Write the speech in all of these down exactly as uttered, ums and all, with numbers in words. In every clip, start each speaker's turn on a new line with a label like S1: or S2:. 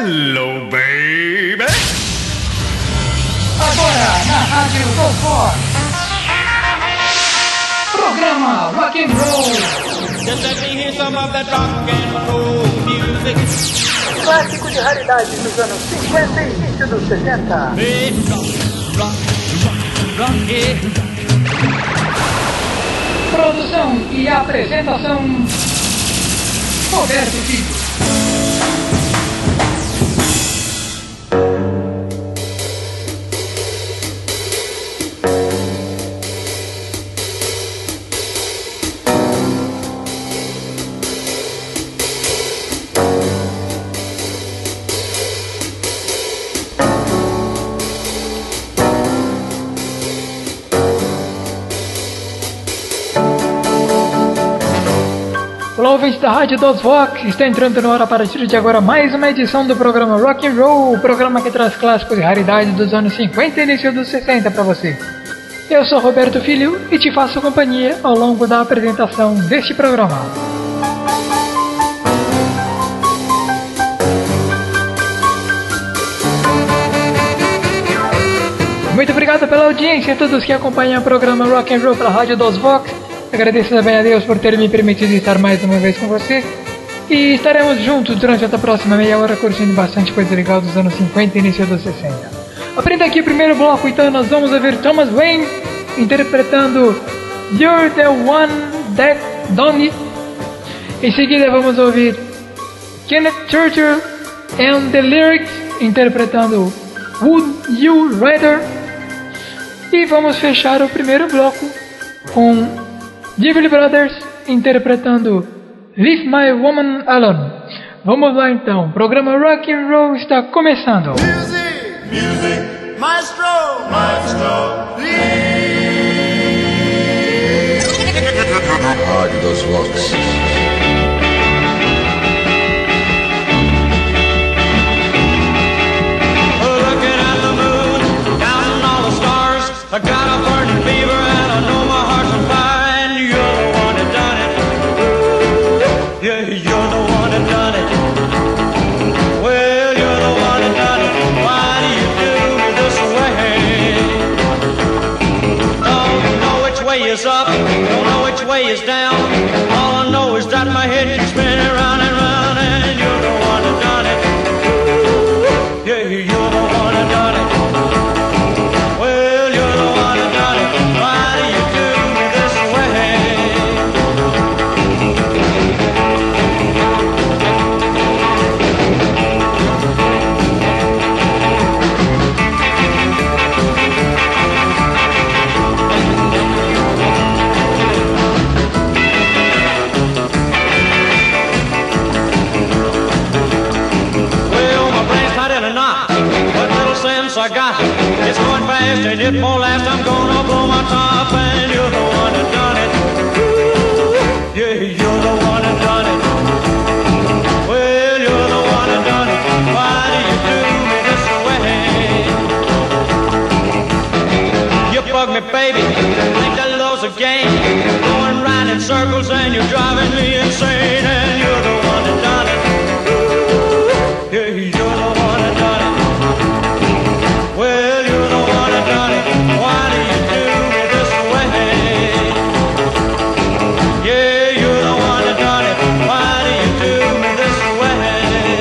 S1: Hello, baby!
S2: Agora na Rádio do Fox, programa Rock and Roll.
S3: Just let me hear some of that rock and roll music.
S2: Clássico de raridade dos anos cinquenta e início dos sessenta.
S3: Baby, rock, rock, rock, rock, yeah.
S2: Produção e apresentação Roberto Filho. Olá, ouvintes da Rádio dos Vox, está entrando no ar a partir de agora mais uma edição do programa Rock and Roll, o programa que traz clássicos e raridades dos anos cinquenta e início dos sessenta para você. Eu sou Roberto Filho e te faço companhia ao longo da apresentação deste programa. Muito obrigado pela audiência a todos que acompanham o programa Rock and Roll pela Rádio dos Vox. Agradeço também a Deus por ter me permitido estar mais uma vez com você. E estaremos juntos durante essa próxima meia hora curtindo bastante coisa legal dos anos cinquenta e início dos sessenta. Abrindo aqui o primeiro bloco, então nós vamos ouvir Thomas Wayne interpretando You're the One That Done It. Em seguida vamos ouvir Kenneth Churchill and the Lyrics interpretando Would You Rather. E vamos fechar o primeiro bloco com Everly Brothers interpretando Leave My Woman Alone. Vamos lá então, o programa Rock and Roll está começando.
S4: Music, music, maestro, maestro, please.
S5: Rádio dos Vox.
S3: Looking at the moon, counting all the stars. I got a burning fever and I know my heart's on fire. Yeah, you're the one that done it. Well, you're the one that done it. Why do you do me this way? Don't know which way is up, don't know which way is down. All I know is that my head keeps spinning round and round. And you're the one that done it. Yeah, you're the one that done it. Well, you're the one that done it. Why do you do me this way? I got it's going fast and it won't last. I'm gonna blow my top and you're the one that done it. Yeah, you're the one that done it. Well, you're the one that done it. Why do you do me this way? You bug me, baby. Think that love's a game. Going round in circles and you're driving me insane. And you're the one that done it. Yeah, you're the one that done it. Well, you're the one that done it. Why do you do me this way? Yeah, you're the one that done it. Why do you do me this way?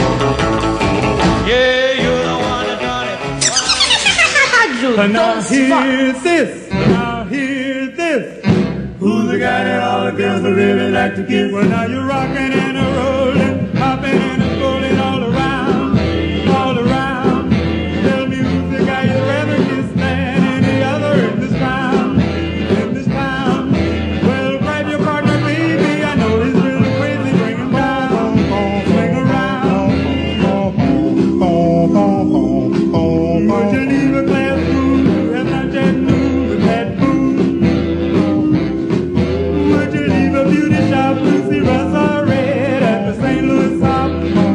S3: Yeah, you're the one that done it.
S6: But now hear this, now hear this. Who's the guy that all the girls would really like to kiss? Well, now you're rocking and a rolling, hopping and a rolling all around, all around. Tell me who's the guy you'd rather kiss than any other in this town, in this town. Well, grab your partner, baby. I know he's really crazy. Bring him down, swing around. Would you leave a glass food and not just move with that food? Would you leave a beauty shop to see Russ or Red at the Saint Louis Hop?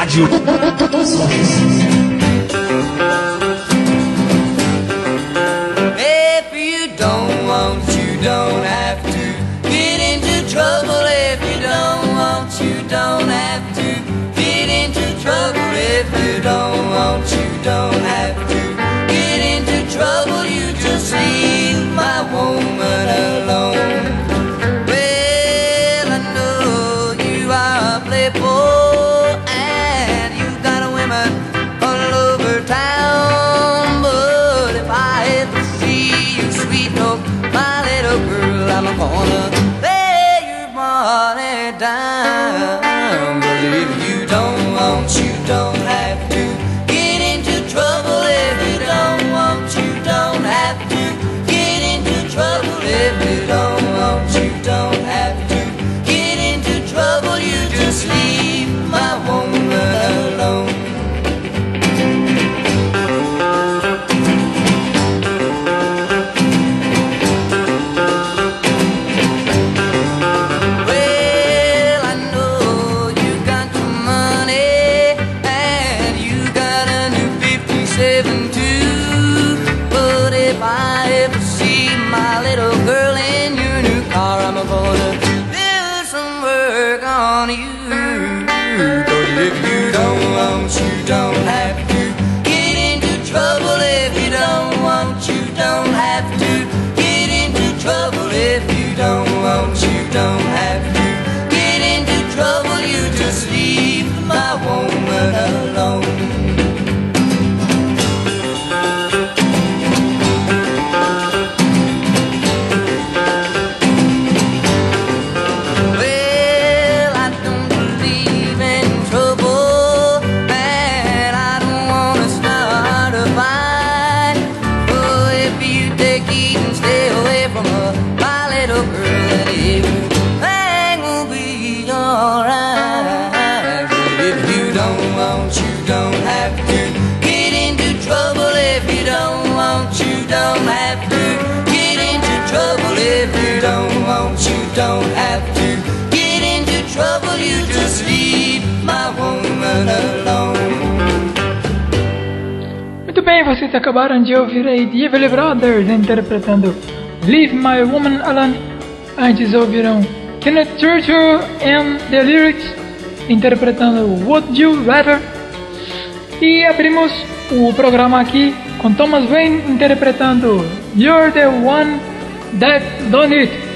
S1: Rádio dos Vox.
S3: If you don't want, you don't have to get into trouble. If you don't want, you don't have to get into trouble. If you don't want, you don't have to get into trouble. You just leave my woman alone. Well, I know you are a playboy and you got a women all over town, but if I ever see you sweet talk my little girl, I'm gonna lay your money down. But if you don't want, you don't have to get into trouble. If you don't want, you don't have to get into trouble. If you don't want, you don't have to get into trouble. You just leave my woman alone. Well, I know you got the money and you got a new fifty-seven too. But if I ever see my little girl in your new car, I'm gonna do some work on you. But if you don't want, you don't have to get into trouble. If you don't want, you don't have to get into trouble. If you don't want, you don't have to get into trouble. You just leave my woman alone. Well, I don't believe in trouble, and I don't wanna start a fight. Oh, if you take it and stay away from her, my little girl, then everything will be alright. But if you don't want, you don't have to get into trouble. If you don't want, you don't have to get into trouble. If you don't want, you don't have to get into trouble. You just leave my woman alone.
S2: Muito bem, vocês acabaram de ouvir aí The Everly Brothers interpretando Leave My Woman Alone. Antes ouviram Kenneth Churchill and the Lyrics interpretando Would You Rather. E abrimos o programa aqui com Thomas Wayne interpretando You're the One That Done It.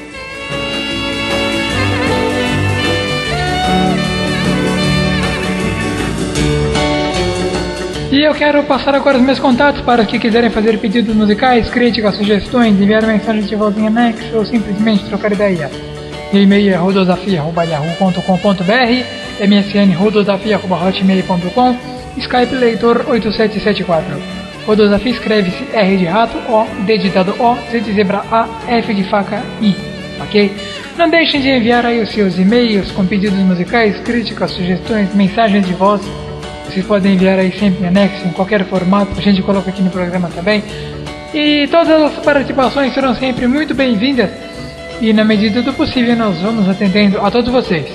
S2: E eu quero passar agora os meus contatos para os que quiserem fazer pedidos musicais, críticas, sugestões, enviar mensagens de voz em anexo ou simplesmente trocar ideia. E e-mail é rodosafia arroba yahoo ponto com ponto br, M S N rodosafia arroba hotmail ponto com, Skype leitor oito sete sete quatro. Rodosafia escreve-se R de rato, O, D de dado O, Z de zebra A, F de faca I, ok? Não deixem de enviar aí os seus e-mails com pedidos musicais, críticas, sugestões, mensagens de voz. Vocês podem enviar aí sempre em anexo, em qualquer formato, a gente coloca aqui no programa também. E todas as participações serão sempre muito bem-vindas. E na medida do possível nós vamos atendendo a todos vocês.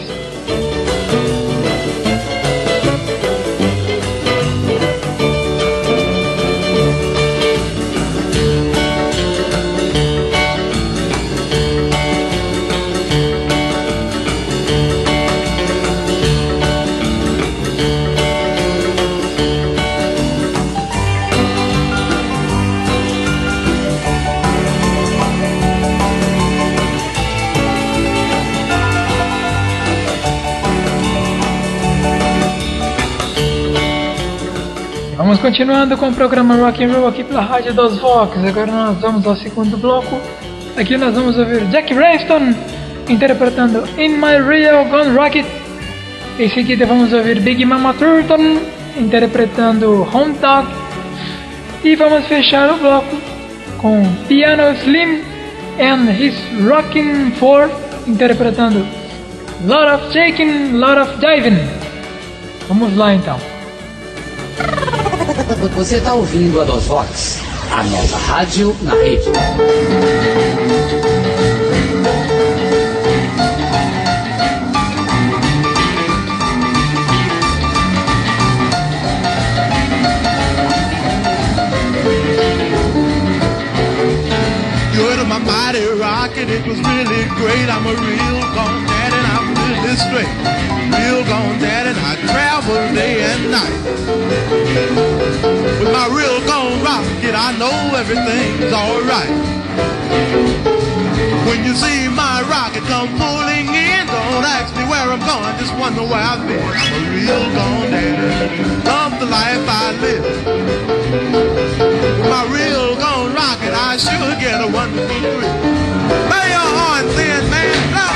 S2: Vamos continuando com o programa Rock and Roll aqui pela Rádio dos Vox. Agora nós vamos ao segundo bloco. Aqui nós vamos ouvir Jack Ranston interpretando In My Real Gun Rocket. Em seguida vamos ouvir Big Mama Thornton interpretando Home Dog. E vamos fechar o bloco com Piano Slim and His Rockin' Four interpretando Lot of Shaking, Lot of Diving. Vamos lá então.
S7: Você está ouvindo a Dos Vox, a nossa rádio na rede.
S4: way. Real gone daddy, and I travel day and night. With my real gone rocket, I know everything's alright. When you see my rocket come pulling in, don't ask me where I'm going, just wonder where I've been. I'm a real gone daddy, love the life I live. With my real gone rocket, I sure get a wonderful thrill. Play your horn, thin man, blow.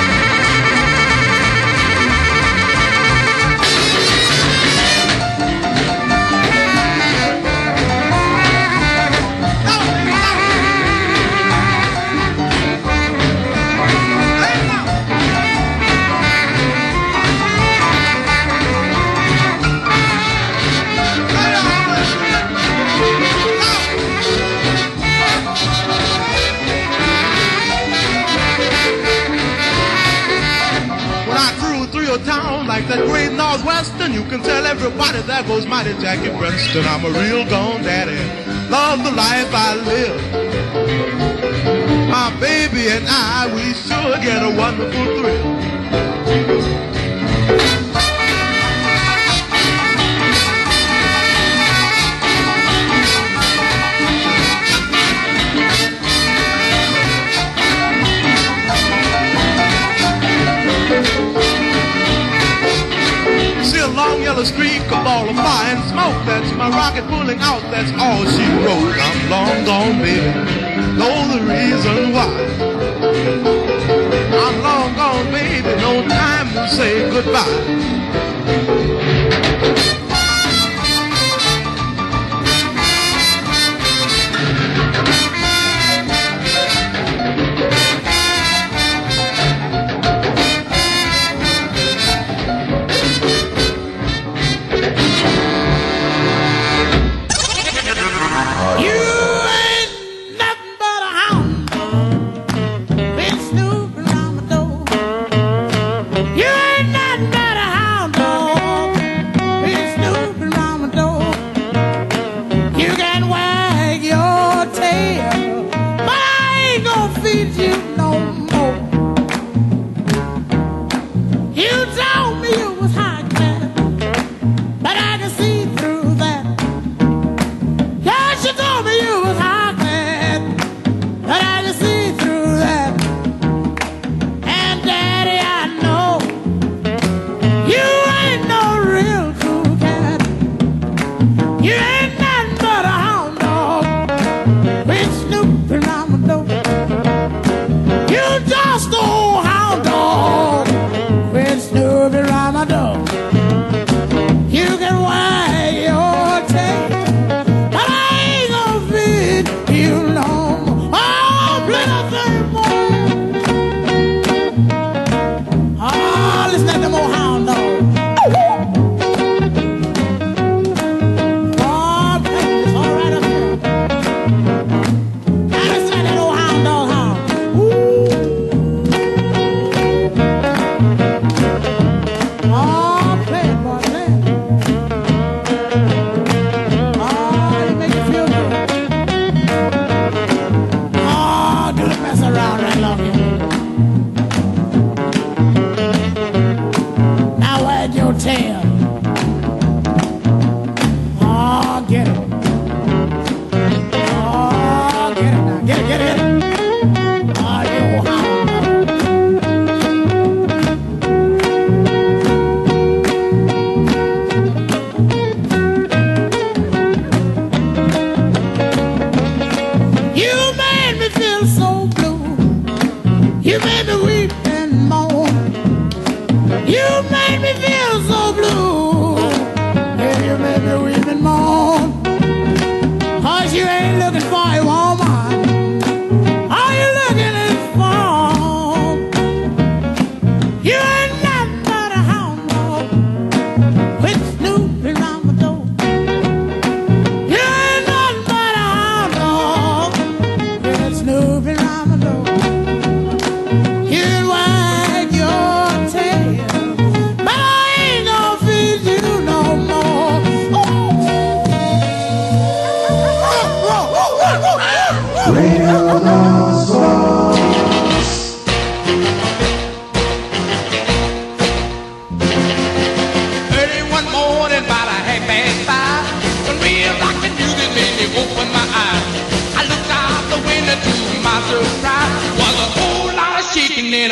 S4: Town like that great Northwestern, you can tell everybody there goes mighty Jackie Preston. I'm a real gone daddy, love the life I live. My baby and I, we sure get a wonderful thrill. Long yellow streak, a ball of fire and smoke. That's my rocket pulling out, that's all she wrote. I'm long gone, baby, know the reason why. I'm long gone, baby, no time to say goodbye.
S8: You ain't nothing but a hound.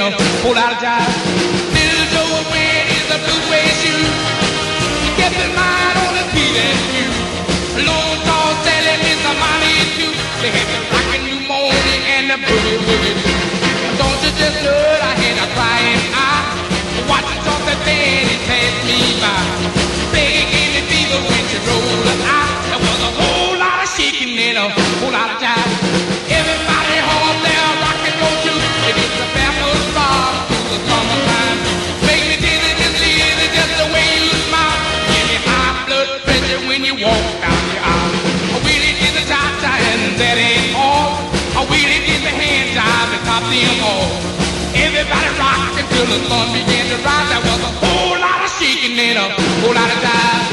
S3: a whole lot of jive. Little Joe was wearing his blue suede shoes. He kept his mind on the P's and Q's. Lone Tall Sally, Miss Molly too. They had the rockin' pneumonia and the boogie woogie too. Don't you just look, I had a crying eye. Watching something bad, it passed me by. Peggy gave me fever when she rolled her eye. There was a whole lot of shaking and a whole lot of jive. Everybody home there, rock and roll too. It is the fabulous star through the summertime. Make me dizzy, just easy, just the way you smile. Give me high blood pressure when you walk down the aisle. A wheelie did the cha-cha and that ain't all. A wheelie did the hand jive and top them all. Everybody rocked until the sun began to rise. There was a whole lot of shaking and a whole lot of jive.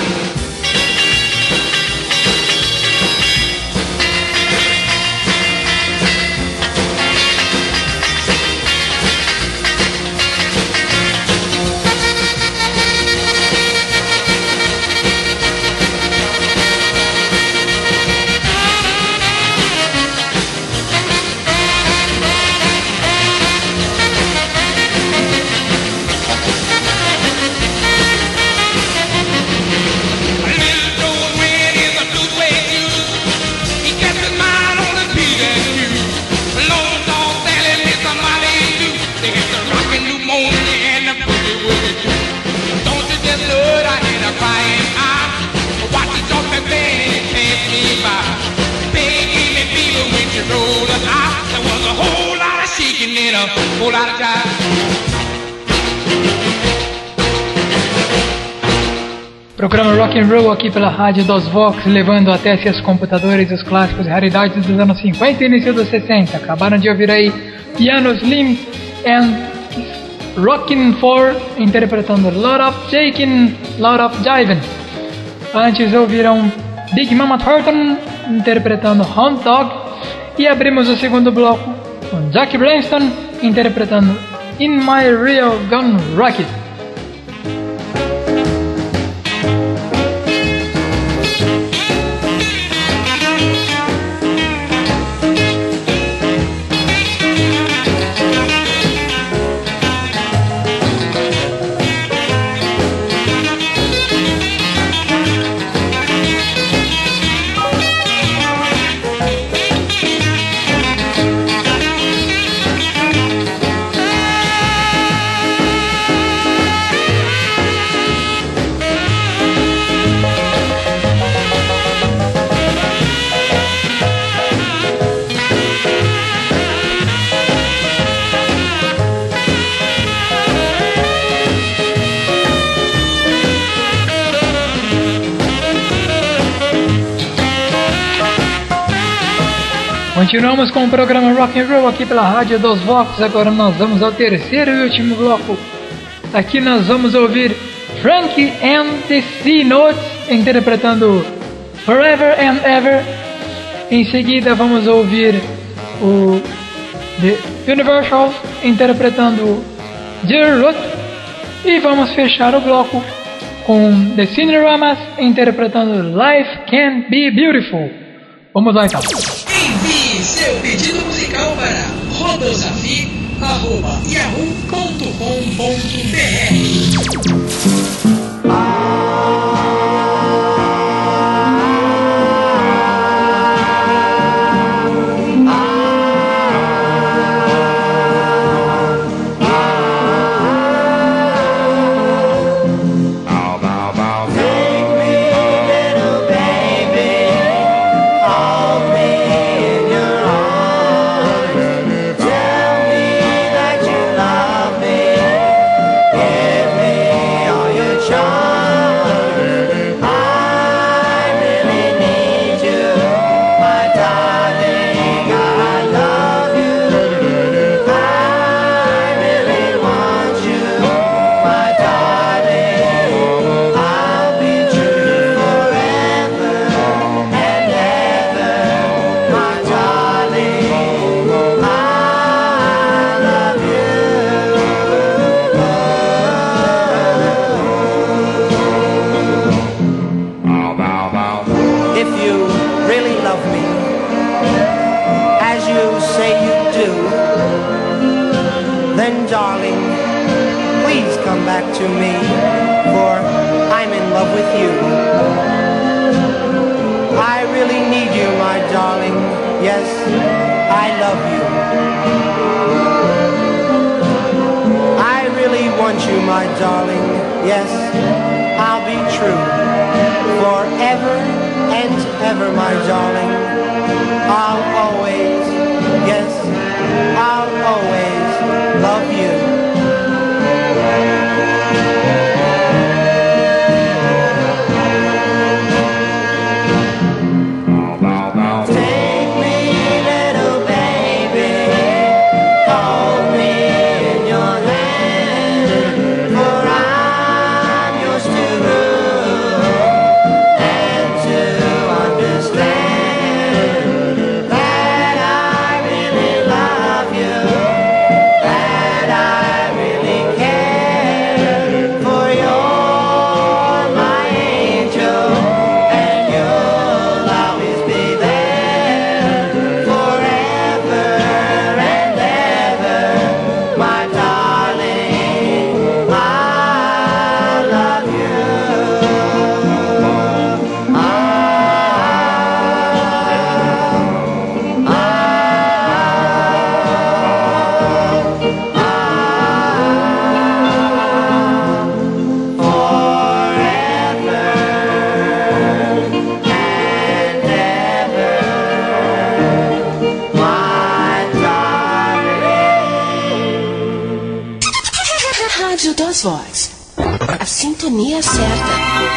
S2: Programa Rock and Roll aqui pela Rádio dos Vox, levando até seus computadores os clássicos e raridades dos anos cinquenta e início dos sessenta. Acabaram de ouvir aí Piano Slim and Rockin' four, interpretando Lot of Shakin', Lot of Jivin'. Antes ouviram Big Mama Thornton interpretando Hound Dog. E abrimos o segundo bloco com Jackie Bryanston interpretando In My Real Gun Rocket. Continuamos com o programa Rock and Roll aqui pela Rádio dos Vox. Agora nós vamos ao terceiro e último bloco. Aqui nós vamos ouvir Frankie and the C-Notes interpretando Forever and Ever. Em seguida vamos ouvir o The Universals interpretando Dear Ruth. E vamos fechar o bloco com The Cineramas interpretando Life Can Be Beautiful. Vamos lá então.
S8: Envie seu pedido musical para rodosafi arroba yahoo ponto com ponto br.
S9: Yeah. come back to me, for I'm in love with you. I really need you, my darling. Yes, I love you. I really want you, my darling. Yes, I'll be true. Forever and ever, my darling. I'll always, yes, I'll always love you.
S10: Vox, a sintonia certa.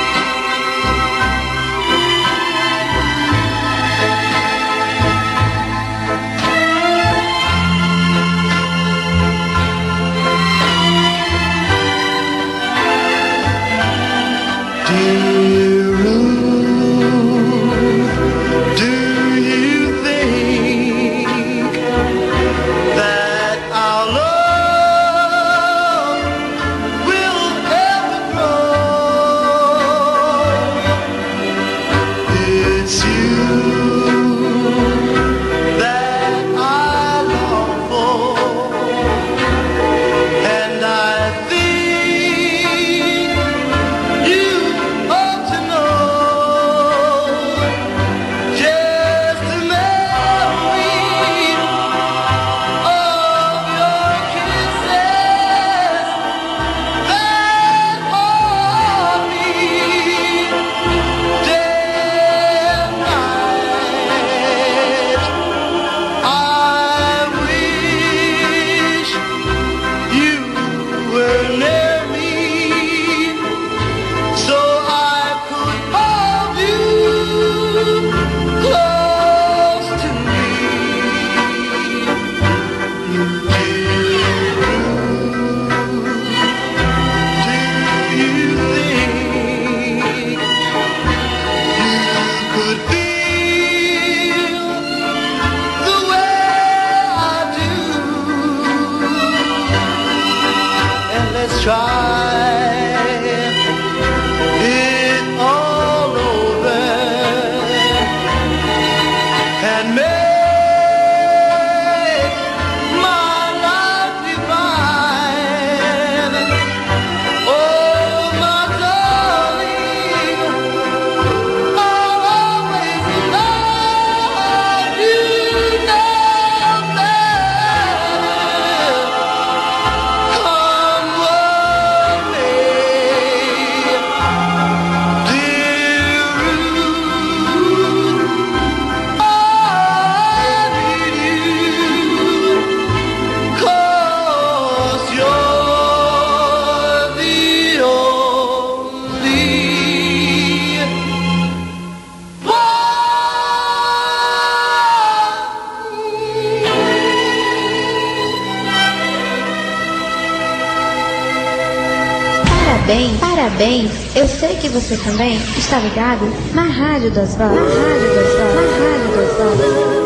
S11: Parabéns, parabéns. Eu sei que você também está ligado na Rádio das Vozes. Na Rádio das Vozes. Na Rádio das Vozes.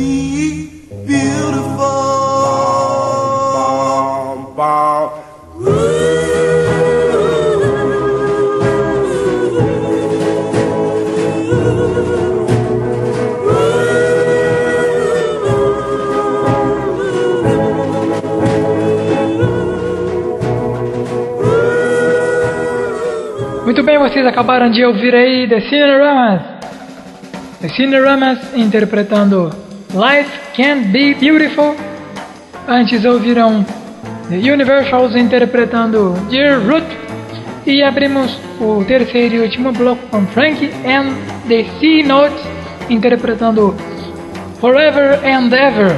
S2: Muito bem, vocês acabaram de ouvir aí The Cineramas. The Cineramas interpretando Life Can Be Beautiful. Antes ouviram The Universals interpretando Dear Ruth. E abrimos o terceiro e último bloco com Frankie and The C-Notes interpretando Forever and Ever.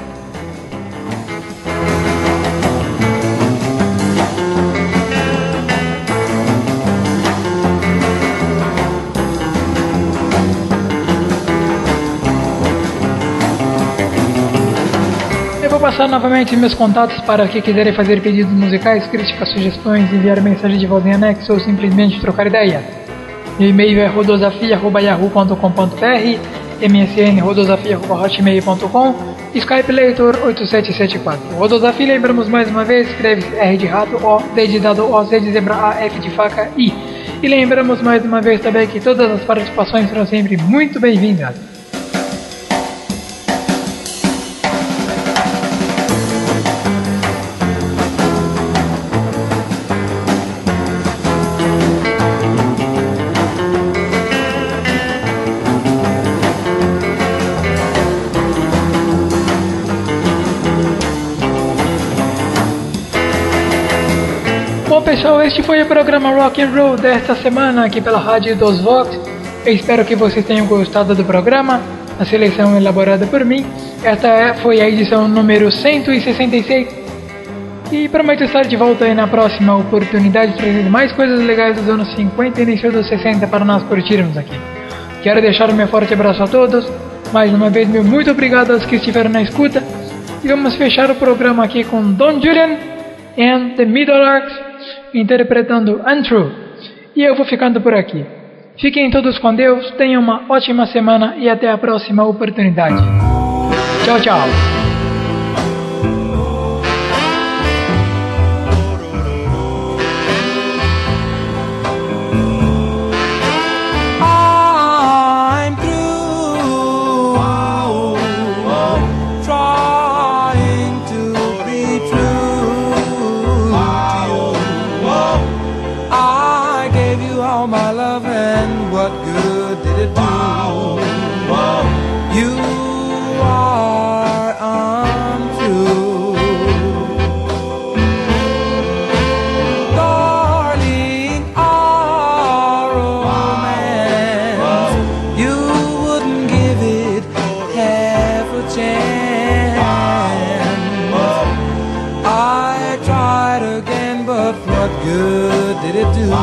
S2: Vou passar novamente meus contatos para que quiserem fazer pedidos musicais, críticas, sugestões, enviar mensagem de voz em anexo ou simplesmente trocar ideia. Meu e-mail é rodosafia arroba yahoo ponto com ponto br, M S N rodosafia arroba hotmail ponto com, Skype Leitor oito sete sete quatro. Rodosafia, lembramos mais uma vez, escreve R de rato, O, D de dado, O, Z de zebra, A, F de faca, I. E lembramos mais uma vez também que todas as participações serão sempre muito bem-vindas. Bom pessoal, este foi o programa Rock and Roll desta semana aqui pela Rádio dos Vox. Eu espero que vocês tenham gostado do programa, a seleção elaborada por mim. Esta foi a edição número cento e sessenta e seis e prometo estar de volta aí na próxima oportunidade, trazendo mais coisas legais dos anos cinquenta e início dos sessenta para nós curtirmos aqui. Quero deixar o meu forte abraço a todos, mais uma vez meu muito obrigado aos que estiveram na escuta, e vamos fechar o programa aqui com Don Julian and the Middle Arcs interpretando Untrue. E eu vou ficando por aqui. Fiquem todos com Deus, tenham uma ótima semana e até a próxima oportunidade. Tchau, tchau.
S12: My love, and what good did it do? You are untrue, darling. Our romance, you wouldn't give it half a chance. I tried again, but what good did it do?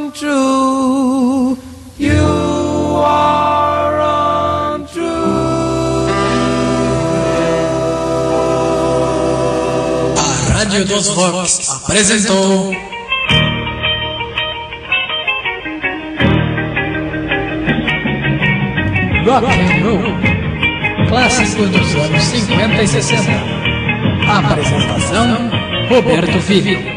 S12: untrue. You are untrue.
S8: A Rádio dos Rocks apresentou
S2: Rock and Roll, clássicos dos anos cinquenta e sessenta. Apresentação: Roberto Filho.